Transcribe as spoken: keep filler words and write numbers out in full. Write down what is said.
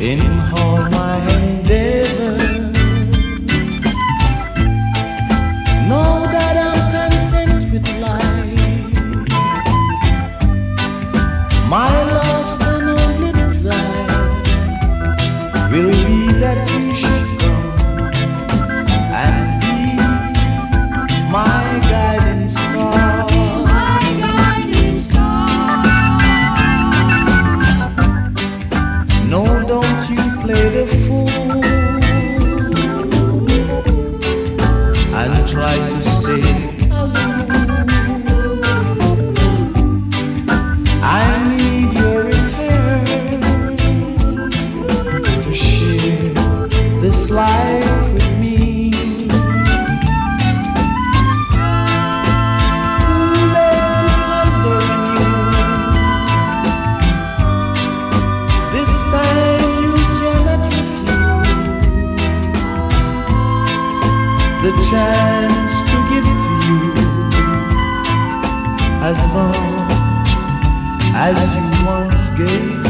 in all my endeavor. Know that I'm content with life. My last and only desire will be that you should come and be my guiding star. No, don't you play the fool and try to stay alone. I need your return to share this life with me. Too late to ponder anew. This time you cannot refuse the chance to give to you as much as you once gave.